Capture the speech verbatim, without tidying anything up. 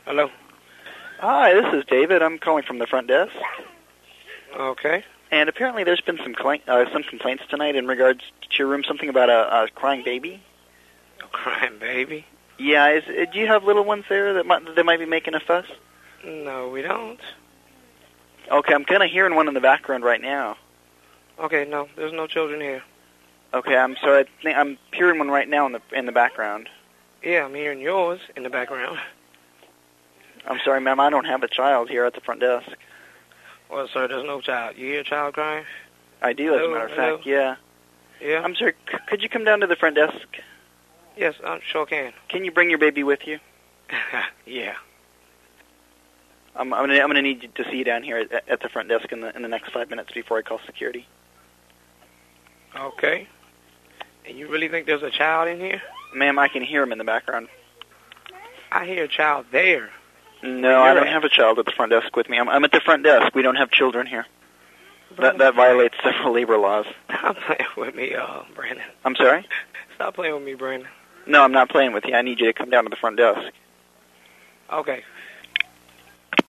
Hello. Hi, this is David. I'm calling from the front desk. Okay. And apparently there's been some cl- uh, some complaints tonight in regards to your room, something about a, a crying baby. A crying baby? Yeah, is, uh, do you have little ones there that might, that might be making a fuss? No, we don't. Okay, I'm kind of hearing one in the background right now. Okay, no, there's no children here. Okay, I'm sorry. I think I'm hearing one right now in the in the background. Yeah, I'm hearing yours in the background. I'm sorry, ma'am. I don't have a child here at the front desk. Well, sir, there's no child. You hear a child crying? I do, as hello, a matter of hello. fact. Yeah. Yeah. I'm sorry. C- could you come down to the front desk? Yes, I sure can. Can you bring your baby with you? Yeah. I'm, I'm gonna I'm gonna need you to see you down here at, at the front desk in the in the next five minutes before I call security. Okay. And you really think there's a child in here? Ma'am, I can hear him in the background. I hear a child there. No, I don't have a child at the front desk with me. I'm, I'm at the front desk. We don't have children here. That that violates several labor laws. Stop playing with me, uh, Brandon. I'm sorry? Stop playing with me, Brandon. No, I'm not playing with you. I need you to come down to the front desk. Okay.